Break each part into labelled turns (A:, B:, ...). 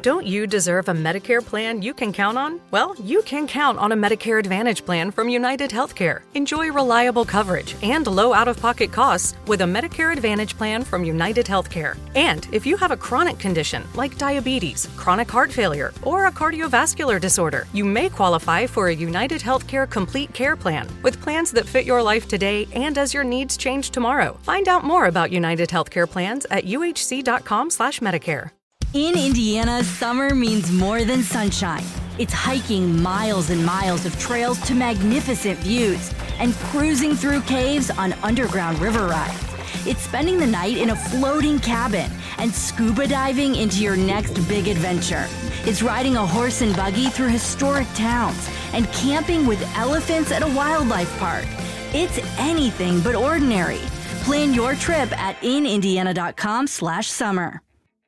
A: Don't you deserve a Medicare plan you can count on? Well, you can count on a Medicare Advantage plan from United Healthcare. Enjoy reliable coverage and low out-of-pocket costs with a Medicare Advantage plan from United Healthcare. And if you have a chronic condition like diabetes, chronic heart failure, or a cardiovascular disorder, you may qualify for a United Healthcare Complete Care plan with plans that fit your life today and as your needs change tomorrow. Find out more about United Healthcare plans at uhc.com/Medicare.
B: In Indiana, summer means more than sunshine. It's hiking miles and miles of trails to magnificent views and cruising through caves on underground river rides. It's spending the night in a floating cabin and scuba diving into your next big adventure. It's riding a horse and buggy through historic towns and camping with elephants at a wildlife park. It's anything but ordinary. Plan your trip at inindiana.com/summer.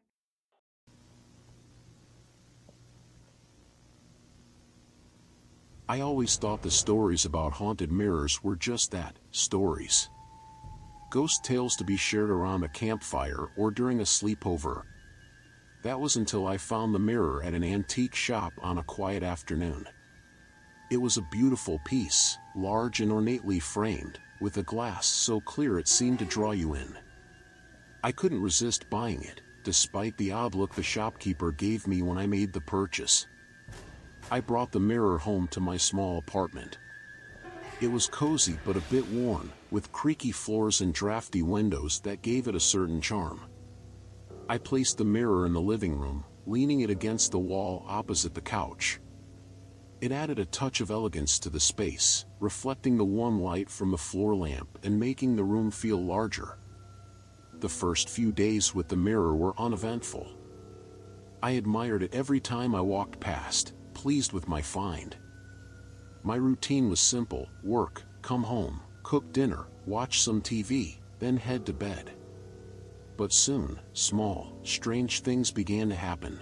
C: I always thought the stories about haunted mirrors were just that, stories. Ghost tales to be shared around a campfire or during a sleepover. That was until I found the mirror at an antique shop on a quiet afternoon. It was a beautiful piece, large and ornately framed, with a glass so clear it seemed to draw you in. I couldn't resist buying it, despite the odd look the shopkeeper gave me when I made the purchase. I brought the mirror home to my small apartment. It was cozy but a bit worn, with creaky floors and drafty windows that gave it a certain charm. I placed the mirror in the living room, leaning it against the wall opposite the couch. It added a touch of elegance to the space, reflecting the warm light from the floor lamp and making the room feel larger. The first few days with the mirror were uneventful. I admired it every time I walked past, pleased with my find. My routine was simple: work, come home, cook dinner, watch some TV, then head to bed. But soon, small, strange things began to happen.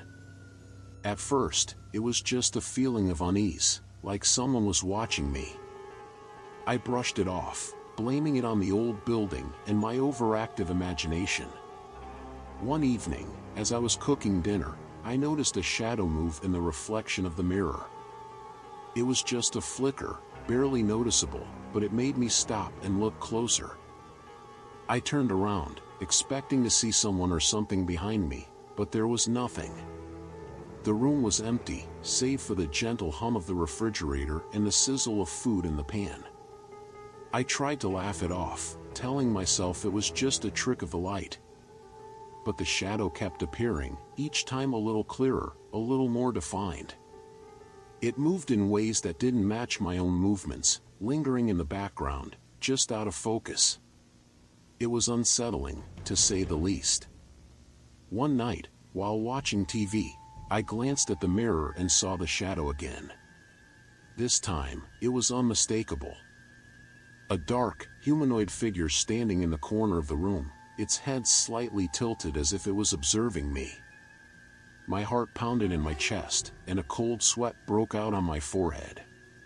C: At first, it was just a feeling of unease, like someone was watching me. I brushed it off, blaming it on the old building and my overactive imagination. One evening, as I was cooking dinner, I noticed a shadow move in the reflection of the mirror. It was just a flicker, barely noticeable, but it made me stop and look closer. I turned around, expecting to see someone or something behind me, but there was nothing. The room was empty, save for the gentle hum of the refrigerator and the sizzle of food in the pan. I tried to laugh it off, telling myself it was just a trick of the light. But the shadow kept appearing, each time a little clearer, a little more defined. It moved in ways that didn't match my own movements, lingering in the background, just out of focus. It was unsettling, to say the least. One night, while watching TV, I glanced at the mirror and saw the shadow again. This time, it was unmistakable. A dark, humanoid figure standing in the corner of the room, its head slightly tilted as if it was observing me. My heart pounded in my chest, and a cold sweat broke out on my forehead.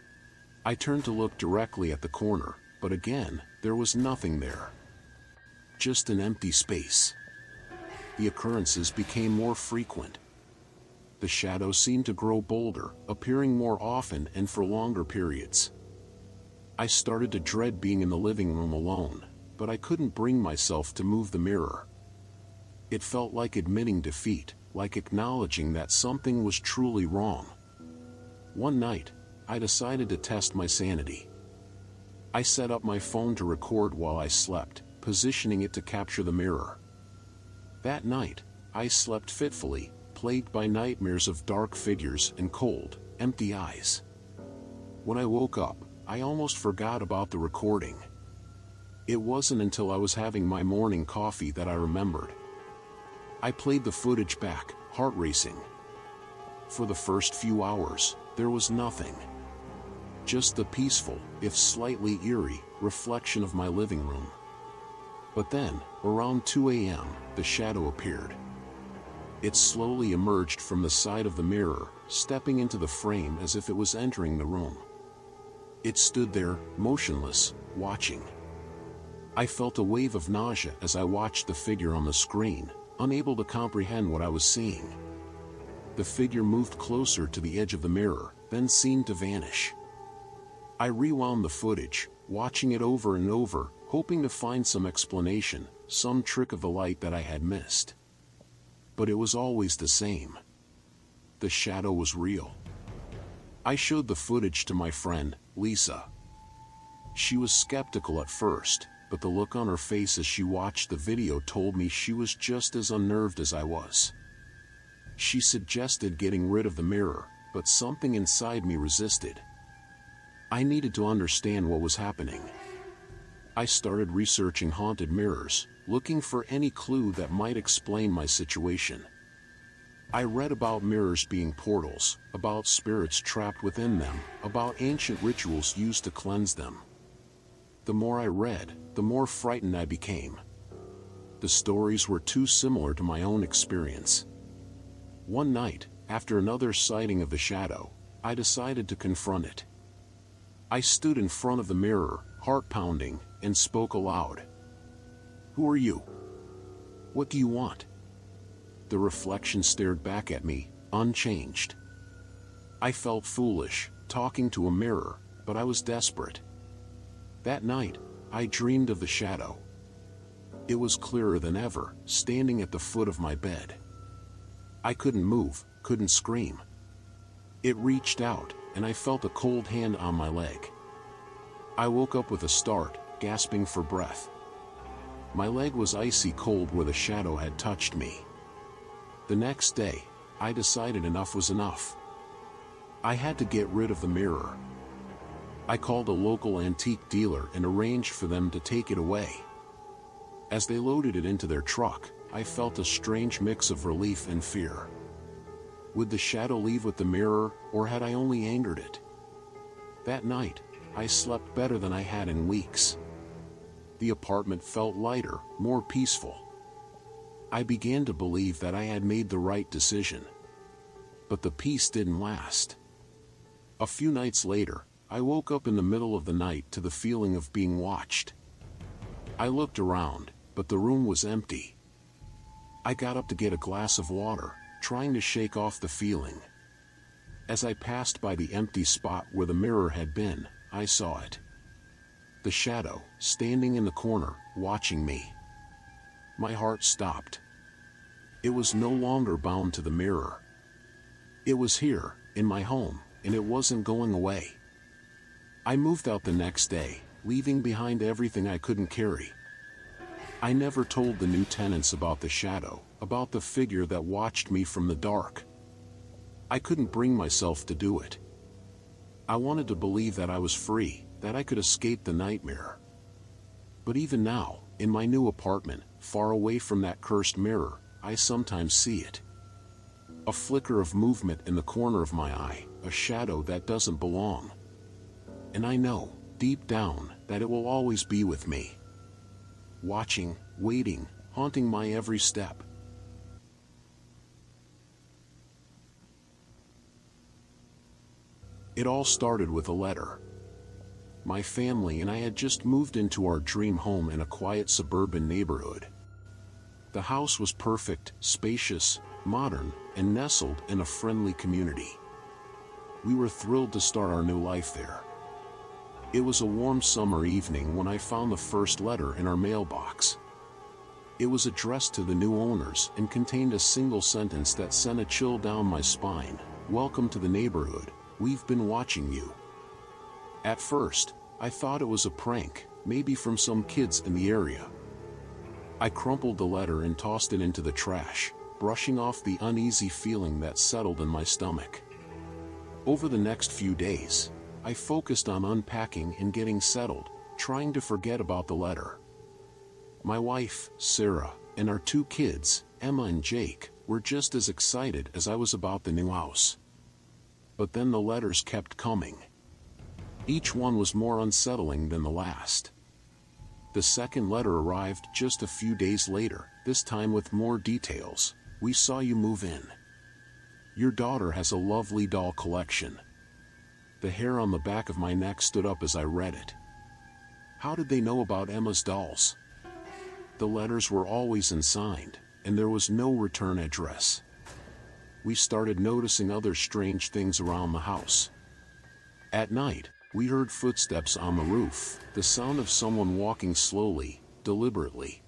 C: I turned to look directly at the corner, but again, there was nothing there. Just an empty space. The occurrences became more frequent. The shadow seemed to grow bolder, appearing more often and for longer periods. I started to dread being in the living room alone, but I couldn't bring myself to move the mirror. It felt like admitting defeat, like acknowledging that something was truly wrong. One night, I decided to test my sanity. I set up my phone to record while I slept, positioning it to capture the mirror. That night, I slept fitfully, plagued by nightmares of dark figures and cold, empty eyes. When I woke up, I almost forgot about the recording. It wasn't until I was having my morning coffee that I remembered. I played the footage back, heart racing. For the first few hours, there was nothing. Just the peaceful, if slightly eerie, reflection of my living room. But then, around 2 a.m., the shadow appeared. It slowly emerged from the side of the mirror, stepping into the frame as if it was entering the room. It stood there, motionless, watching. I felt a wave of nausea as I watched the figure on the screen, unable to comprehend what I was seeing. The figure moved closer to the edge of the mirror, then seemed to vanish. I rewound the footage, watching it over and over, hoping to find some explanation, some trick of the light that I had missed. But it was always the same. The shadow was real. I showed the footage to my friend, Lisa. She was skeptical at first, but the look on her face as she watched the video told me she was just as unnerved as I was. She suggested getting rid of the mirror, but something inside me resisted. I needed to understand what was happening. I started researching haunted mirrors, looking for any clue that might explain my situation. I read about mirrors being portals, about spirits trapped within them, about ancient rituals used to cleanse them. The more I read, the more frightened I became. The stories were too similar to my own experience. One night, after another sighting of the shadow, I decided to confront it. I stood in front of the mirror, heart pounding, and spoke aloud. "Who are you? What do you want?" The reflection stared back at me, unchanged. I felt foolish, talking to a mirror, but I was desperate. That night, I dreamed of the shadow. It was clearer than ever, standing at the foot of my bed. I couldn't move, couldn't scream. It reached out, and I felt a cold hand on my leg. I woke up with a start, gasping for breath. My leg was icy cold where the shadow had touched me. The next day, I decided enough was enough. I had to get rid of the mirror. I called a local antique dealer and arranged for them to take it away. As they loaded it into their truck, I felt a strange mix of relief and fear. Would the shadow leave with the mirror, or had I only angered it? That night, I slept better than I had in weeks. The apartment felt lighter, more peaceful. I began to believe that I had made the right decision. But the peace didn't last. A few nights later, I woke up in the middle of the night to the feeling of being watched. I looked around, but the room was empty. I got up to get a glass of water, trying to shake off the feeling. As I passed by the empty spot where the mirror had been, I saw it. The shadow, standing in the corner, watching me. My heart stopped. It was no longer bound to the mirror. It was here, in my home, and it wasn't going away. I moved out the next day, leaving behind everything I couldn't carry. I never told the new tenants about the shadow, about the figure that watched me from the dark. I couldn't bring myself to do it. I wanted to believe that I was free, that I could escape the nightmare. But even now, in my new apartment, far away from that cursed mirror, I sometimes see it. A flicker of movement in the corner of my eye, a shadow that doesn't belong. And I know, deep down, that it will always be with me. Watching, waiting, haunting my every step. It all started with a letter. My family and I had just moved into our dream home in a quiet suburban neighborhood. The house was perfect, spacious, modern, and nestled in a friendly community. We were thrilled to start our new life there. It was a warm summer evening when I found the first letter in our mailbox. It was addressed to the new owners and contained a single sentence that sent a chill down my spine. "Welcome to the neighborhood. We've been watching you." At first, I thought it was a prank, maybe from some kids in the area. I crumpled the letter and tossed it into the trash, brushing off the uneasy feeling that settled in my stomach. Over the next few days, I focused on unpacking and getting settled, trying to forget about the letter. My wife, Sarah, and our 2 kids, Emma and Jake, were just as excited as I was about the new house. But then the letters kept coming. Each one was more unsettling than the last. The second letter arrived just a few days later, this time with more details. "We saw you move in. Your daughter has a lovely doll collection." The hair on the back of my neck stood up as I read it. How did they know about Emma's dolls? The letters were always unsigned, and there was no return address. we started noticing other strange things around the house. At night, we heard footsteps on the roof, the sound of someone walking slowly, deliberately.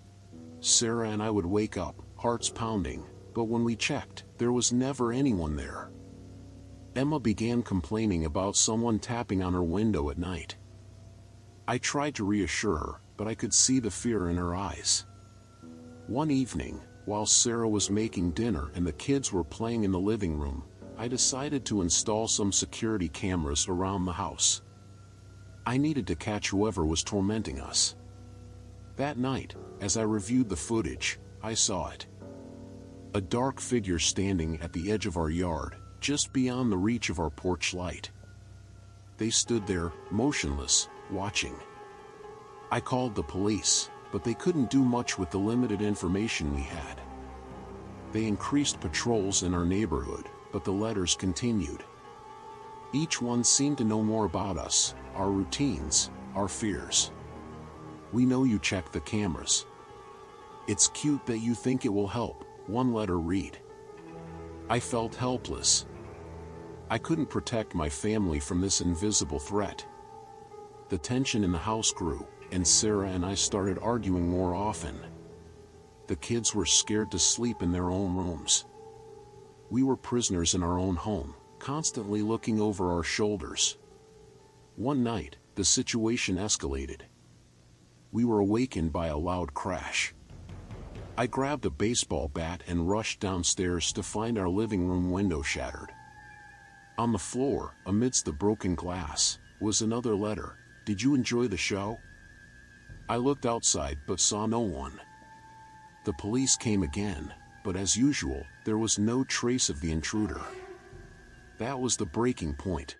C: Sarah and I would wake up, hearts pounding, but when we checked, there was never anyone there. Emma began complaining about someone tapping on her window at night. I tried to reassure her, but I could see the fear in her eyes. One evening, while Sarah was making dinner and the kids were playing in the living room, I decided to install some security cameras around the house. I needed to catch whoever was tormenting us. That night, as I reviewed the footage, I saw it. A dark figure standing at the edge of our yard, just beyond the reach of our porch light. They stood there, motionless, watching. I called the police, but they couldn't do much with the limited information we had. They increased patrols in our neighborhood, but the letters continued. Each one seemed to know more about us, our routines, our fears. "We know you check the cameras. It's cute that you think it will help," one letter read. I felt helpless. I couldn't protect my family from this invisible threat. The tension in the house grew, and Sarah and I started arguing more often. The kids were scared to sleep in their own rooms. We were prisoners in our own home, constantly looking over our shoulders. One night, the situation escalated. We were awakened by a loud crash. I grabbed a baseball bat and rushed downstairs to find our living room window shattered. On the floor, amidst the broken glass, was another letter. "Did you enjoy the show?" I looked outside but saw no one. The police came again, but as usual, there was no trace of the intruder. That was the breaking point.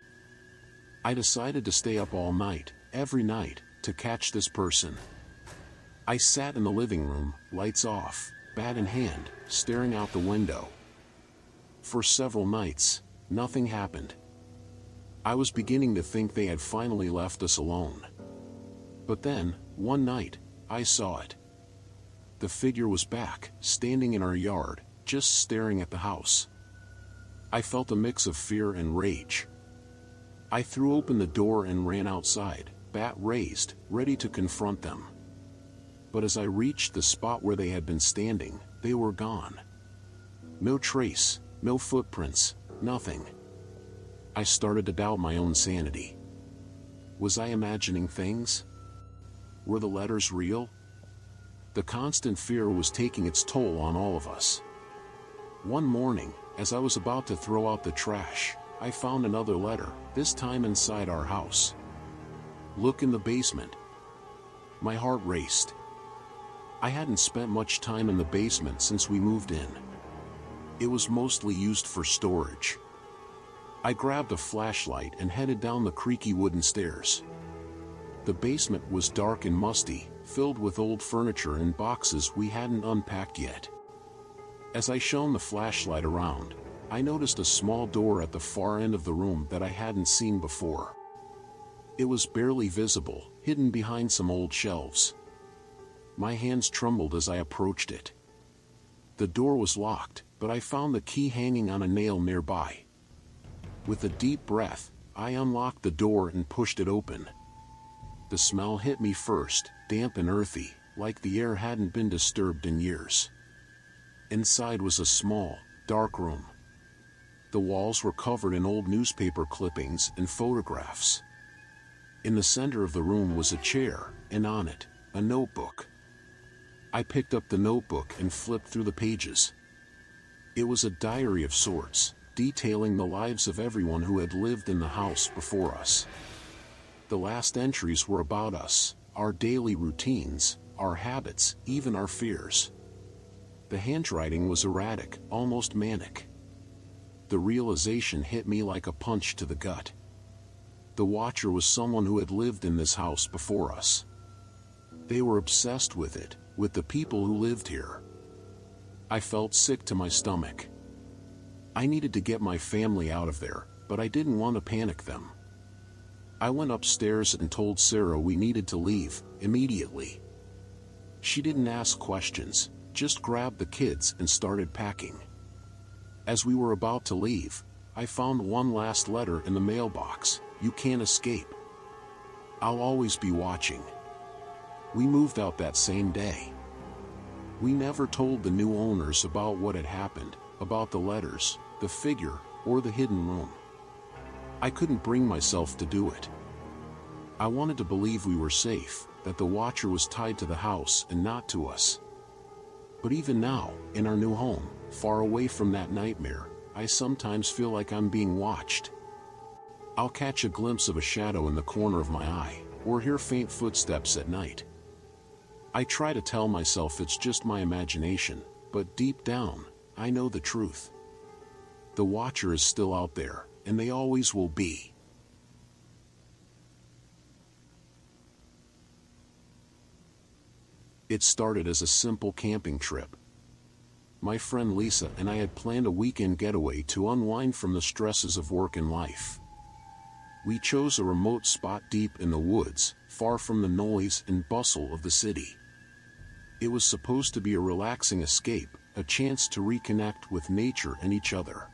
C: I decided to stay up all night, every night, to catch this person. I sat in the living room, lights off, bat in hand, staring out the window. For several nights, nothing happened. I was beginning to think they had finally left us alone. But then, one night, I saw it. The figure was back, standing in our yard, just staring at the house. I felt a mix of fear and rage. I threw open the door and ran outside, bat raised, ready to confront them. But as I reached the spot where they had been standing, they were gone. No trace, no footprints, nothing. I started to doubt my own sanity. Was I imagining things? Were the letters real? The constant fear was taking its toll on all of us. One morning, as I was about to throw out the trash, I found another letter, this time inside our house. "Look in the basement." My heart raced. I hadn't spent much time in the basement since we moved in. It was mostly used for storage. I grabbed a flashlight and headed down the creaky wooden stairs. The basement was dark and musty, filled with old furniture and boxes we hadn't unpacked yet. As I shone the flashlight around, I noticed a small door at the far end of the room that I hadn't seen before. It was barely visible, hidden behind some old shelves. My hands trembled as I approached it. The door was locked, but I found the key hanging on a nail nearby. With a deep breath, I unlocked the door and pushed it open. The smell hit me first, damp and earthy, like the air hadn't been disturbed in years. Inside was a small, dark room. The walls were covered in old newspaper clippings and photographs. In the center of the room was a chair, and on it, a notebook. I picked up the notebook and flipped through the pages. It was a diary of sorts, detailing the lives of everyone who had lived in the house before us. The last entries were about us, our daily routines, our habits, even our fears. The handwriting was erratic, almost manic. The realization hit me like a punch to the gut. The watcher was someone who had lived in this house before us. They were obsessed with it, with the people who lived here. I felt sick to my stomach. I needed to get my family out of there, but I didn't want to panic them. I went upstairs and told Sarah we needed to leave, immediately. She didn't ask questions, just grabbed the kids and started packing. As we were about to leave, I found one last letter in the mailbox. You can't escape. I'll always be watching. We moved out that same day. We never told the new owners about what had happened, about the letters, the figure, or the hidden room. I couldn't bring myself to do it. I wanted to believe we were safe, that the watcher was tied to the house and not to us. But even now, in our new home, far away from that nightmare, I sometimes feel like I'm being watched. I'll catch a glimpse of a shadow in the corner of my eye, or hear faint footsteps at night. I try to tell myself it's just my imagination, but deep down, I know the truth. The watcher is still out there, and they always will be. It started as a simple camping trip. My friend Lisa and I had planned a weekend getaway to unwind from the stresses of work and life. We chose a remote spot deep in the woods, far from the noise and bustle of the city. It was supposed to be a relaxing escape, a chance to reconnect with nature and each other.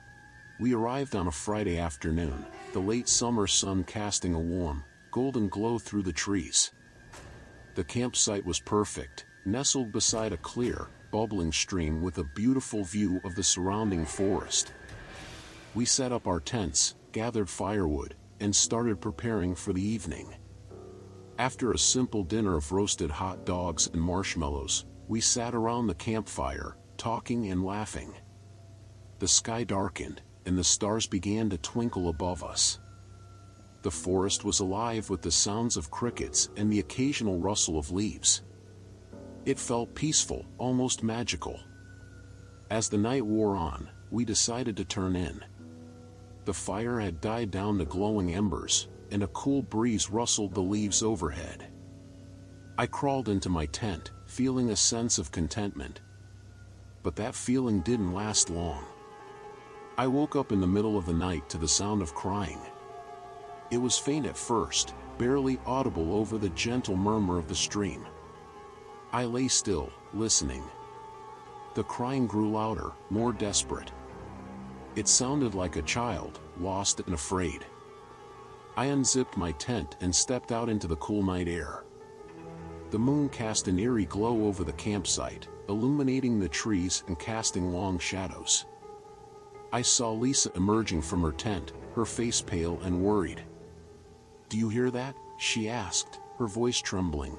C: We arrived on a Friday afternoon, the late summer sun casting a warm, golden glow through the trees. The campsite was perfect, nestled beside a clear, bubbling stream with a beautiful view of the surrounding forest. We set up our tents, gathered firewood, and started preparing for the evening. After a simple dinner of roasted hot dogs and marshmallows, we sat around the campfire, talking and laughing. The sky darkened, and the stars began to twinkle above us. The forest was alive with the sounds of crickets and the occasional rustle of leaves. It felt peaceful, almost magical. As the night wore on, we decided to turn in. The fire had died down to glowing embers, and a cool breeze rustled the leaves overhead. I crawled into my tent, feeling a sense of contentment. But that feeling didn't last long. I woke up in the middle of the night to the sound of crying. It was faint at first, barely audible over the gentle murmur of the stream. I lay still, listening. The crying grew louder, more desperate. It sounded like a child, lost and afraid. I unzipped my tent and stepped out into the cool night air. The moon cast an eerie glow over the campsite, illuminating the trees and casting long shadows. I saw Lisa emerging from her tent, her face pale and worried. "Do you hear that?" she asked, her voice trembling.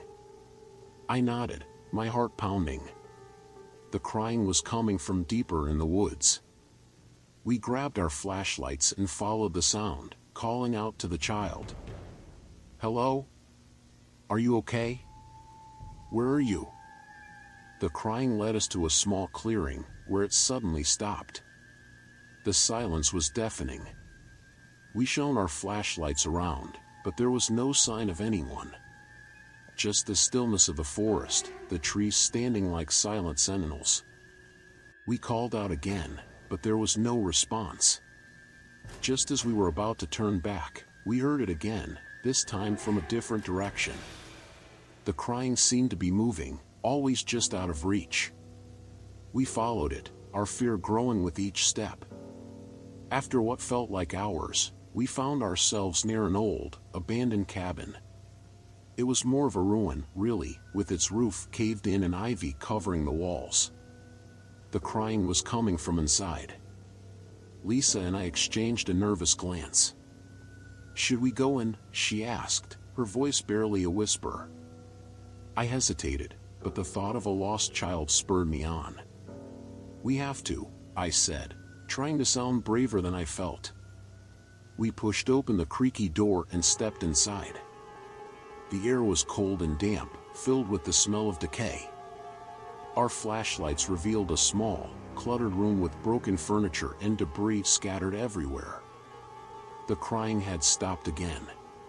C: I nodded, my heart pounding. The crying was coming from deeper in the woods. We grabbed our flashlights and followed the sound, calling out to the child. "Hello? Are you okay? Where are you?" The crying led us to a small clearing, where it suddenly stopped. The silence was deafening. We shone our flashlights around, but there was no sign of anyone. Just the stillness of the forest, the trees standing like silent sentinels. We called out again, but there was no response. Just as we were about to turn back, we heard it again, this time from a different direction. The crying seemed to be moving, always just out of reach. We followed it, our fear growing with each step. After what felt like hours, we found ourselves near an old, abandoned cabin. It was more of a ruin, really, with its roof caved in and ivy covering the walls. The crying was coming from inside. Lisa and I exchanged a nervous glance. "Should we go in?" she asked, her voice barely a whisper. I hesitated, but the thought of a lost child spurred me on. "We have to," I said, trying to sound braver than I felt. We pushed open the creaky door and stepped inside. The air was cold and damp, filled with the smell of decay. Our flashlights revealed a small, cluttered room with broken furniture and debris scattered everywhere. The crying had stopped again.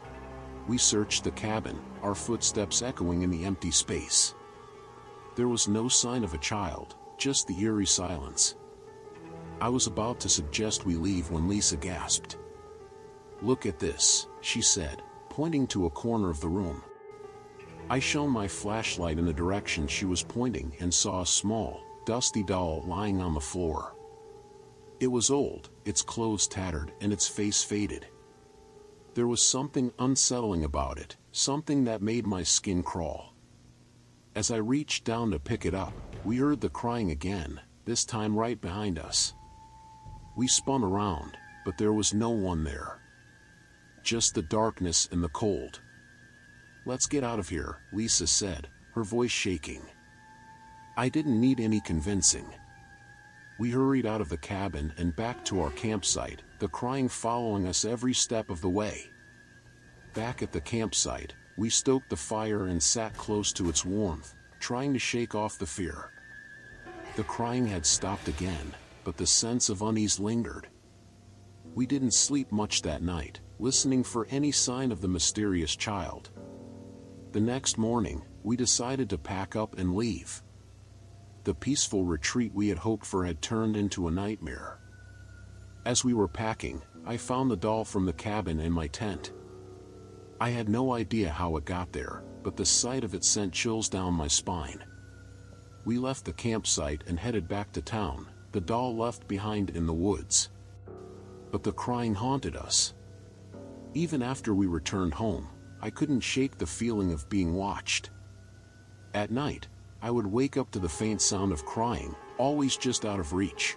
C: We searched the cabin, our footsteps echoing in the empty space. There was no sign of a child, just the eerie silence. I was about to suggest we leave when Lisa gasped. "Look at this," she said, pointing to a corner of the room. I shone my flashlight in the direction she was pointing and saw a small, dusty doll lying on the floor. It was old, its clothes tattered and its face faded. There was something unsettling about it, something that made my skin crawl. As I reached down to pick it up, we heard the crying again, this time right behind us. We spun around, but there was no one there. Just the darkness and the cold. "Let's get out of here," Lisa said, her voice shaking. I didn't need any convincing. We hurried out of the cabin and back to our campsite, the crying following us every step of the way. Back at the campsite, we stoked the fire and sat close to its warmth, trying to shake off the fear. The crying had stopped again, but the sense of unease lingered. We didn't sleep much that night, listening for any sign of the mysterious child. The next morning, we decided to pack up and leave. The peaceful retreat we had hoped for had turned into a nightmare. As we were packing, I found the doll from the cabin in my tent. I had no idea how it got there, but the sight of it sent chills down my spine. We left the campsite and headed back to town, the doll left behind in the woods. But the crying haunted us. Even after we returned home, I couldn't shake the feeling of being watched. At night, I would wake up to the faint sound of crying, always just out of reach.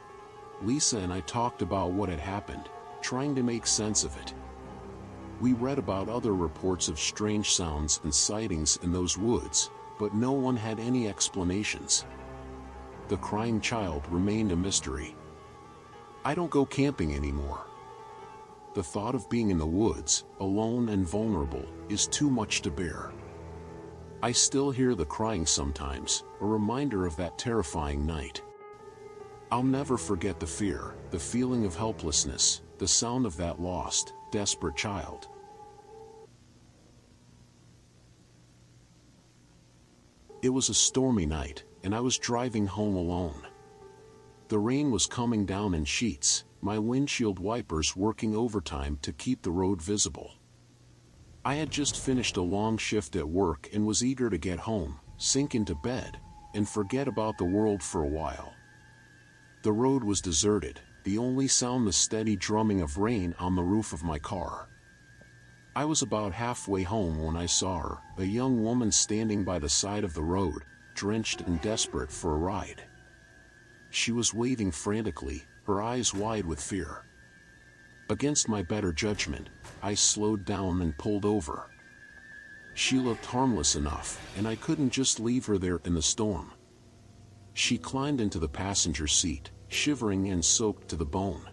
C: Lisa and I talked about what had happened, trying to make sense of it. We read about other reports of strange sounds and sightings in those woods, but no one had any explanations. The crying child remained a mystery. I don't go camping anymore. The thought of being in the woods, alone and vulnerable, is too much to bear. I still hear the crying sometimes, a reminder of that terrifying night. I'll never forget the fear, the feeling of helplessness, the sound of that lost, desperate child. It was a stormy night, and I was driving home alone. The rain was coming down in sheets, my windshield wipers working overtime to keep the road visible. I had just finished a long shift at work and was eager to get home, sink into bed, and forget about the world for a while. The road was deserted, the only sound the steady drumming of rain on the roof of my car. I was about halfway home when I saw her, a young woman standing by the side of the road, drenched and desperate for a ride. She was waving frantically, her eyes wide with fear. Against my better judgment, I slowed down and pulled over. She looked harmless enough, and I couldn't just leave her there in the storm. She climbed into the passenger seat, shivering and soaked to the bone.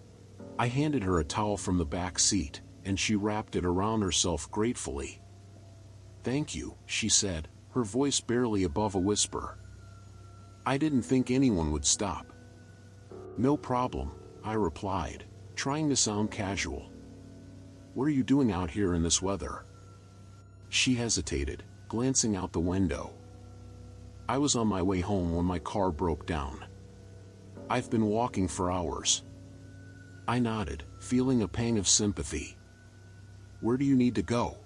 C: I handed her a towel from the back seat, and she wrapped it around herself gratefully. "Thank you," she said, her voice barely above a whisper. I didn't think anyone would stop. "No problem," I replied, trying to sound casual. "What are you doing out here in this weather?" She hesitated, glancing out the window. "I was on my way home when my car broke down. I've been walking for hours." I nodded, feeling a pang of sympathy. "Where do you need to go?"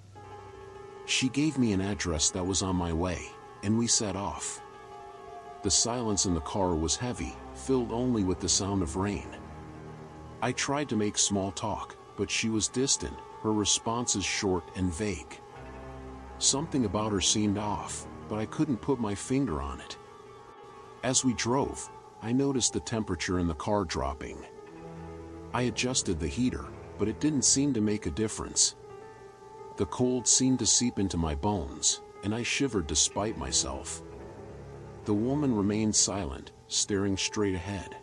C: She gave me an address that was on my way, and we set off. The silence in the car was heavy, filled only with the sound of rain. I tried to make small talk, but she was distant, her responses short and vague. Something about her seemed off, but I couldn't put my finger on it. As we drove, I noticed the temperature in the car dropping. I adjusted the heater, but it didn't seem to make a difference. The cold seemed to seep into my bones, and I shivered despite myself. The woman remained silent, staring straight ahead.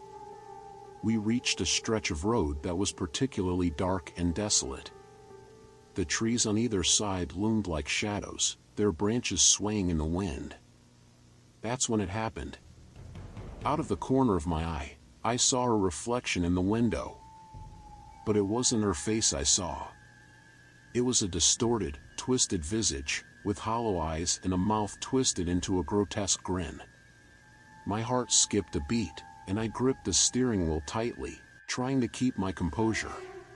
C: We reached a stretch of road that was particularly dark and desolate. The trees on either side loomed like shadows, their branches swaying in the wind. That's when it happened. Out of the corner of my eye, I saw her reflection in the window. But it wasn't her face I saw. It was a distorted, twisted visage, with hollow eyes and a mouth twisted into a grotesque grin. My heart skipped a beat, and I gripped the steering wheel tightly, trying to keep my composure.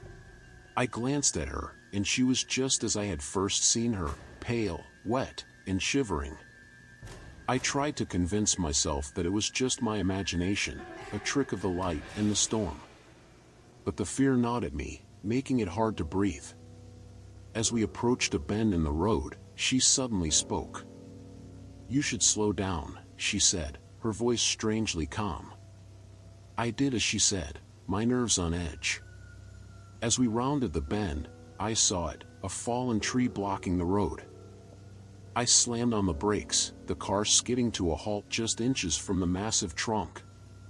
C: I glanced at her, and she was just as I had first seen her, pale, wet, and shivering. I tried to convince myself that it was just my imagination, a trick of the light and the storm. But the fear gnawed at me, making it hard to breathe. As we approached a bend in the road, she suddenly spoke. "You should slow down," she said, her voice strangely calm. I did as she said, my nerves on edge. As we rounded the bend, I saw it, a fallen tree blocking the road. I slammed on the brakes, the car skidding to a halt just inches from the massive trunk.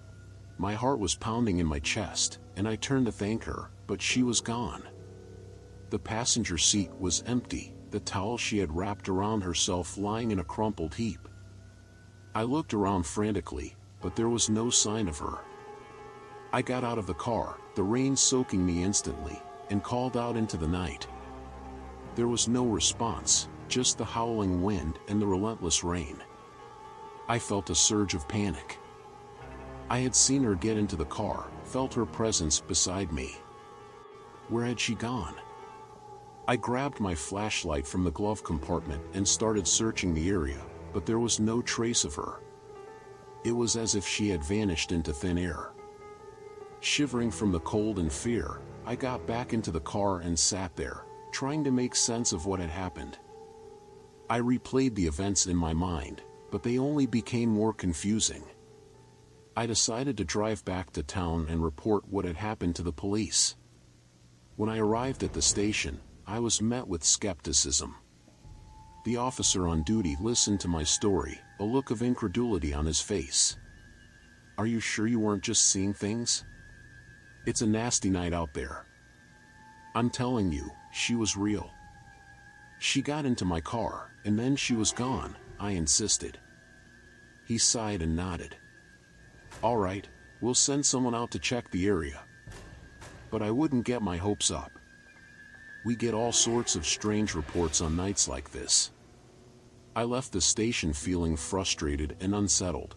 C: My heart was pounding in my chest, and I turned to thank her, but she was gone. The passenger seat was empty, the towel she had wrapped around herself lying in a crumpled heap. I looked around frantically, but there was no sign of her. I got out of the car, the rain soaking me instantly, and called out into the night. There was no response, just the howling wind and the relentless rain. I felt a surge of panic. I had seen her get into the car, felt her presence beside me. Where had she gone? I grabbed my flashlight from the glove compartment and started searching the area, but there was no trace of her. It was as if she had vanished into thin air. Shivering from the cold and fear, I got back into the car and sat there, trying to make sense of what had happened. I replayed the events in my mind, but they only became more confusing. I decided to drive back to town and report what had happened to the police. When I arrived at the station, I was met with skepticism. The officer on duty listened to my story, a look of incredulity on his face. "Are you sure you weren't just seeing things? It's a nasty night out there." "I'm telling you, she was real. She got into my car, and then she was gone," I insisted. He sighed and nodded. "All right, we'll send someone out to check the area." But I wouldn't get my hopes up. We get all sorts of strange reports on nights like this. I left the station feeling frustrated and unsettled.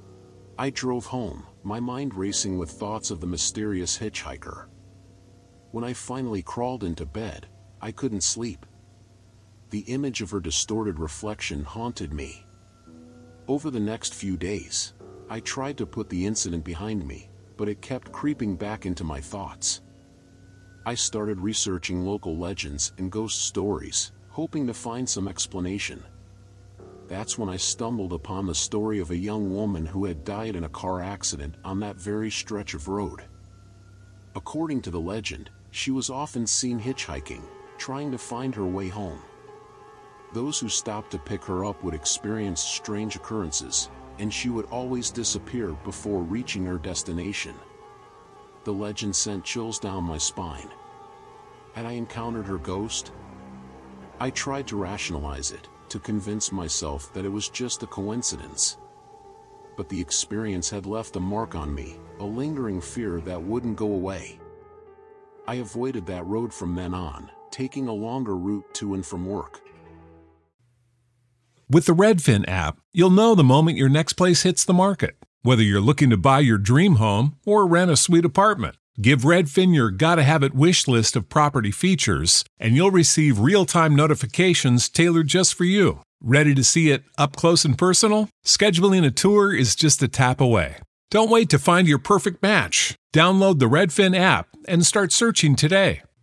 C: I drove home, my mind racing with thoughts of the mysterious hitchhiker. When I finally crawled into bed, I couldn't sleep. The image of her distorted reflection haunted me. Over the next few days, I tried to put the incident behind me, but it kept creeping back into my thoughts. I started researching local legends and ghost stories, hoping to find some explanation. That's when I stumbled upon the story of a young woman who had died in a car accident on that very stretch of road. According to the legend, she was often seen hitchhiking, trying to find her way home. Those who stopped to pick her up would experience strange occurrences, and she would always disappear before reaching her destination. The legend sent chills down my spine. Had I encountered her ghost? I tried to rationalize it, to convince myself that it was just a coincidence. But the experience had left a mark on me, a lingering fear that wouldn't go away. I avoided that road from then on, taking a longer route to and from work.
D: With the Redfin app, you'll know the moment your next place hits the market. Whether you're looking to buy your dream home or rent a sweet apartment, give Redfin your gotta-have-it wish list of property features, and you'll receive real-time notifications tailored just for you. Ready to see it up close and personal? Scheduling a tour is just a tap away. Don't wait to find your perfect match. Download the Redfin app and start searching today.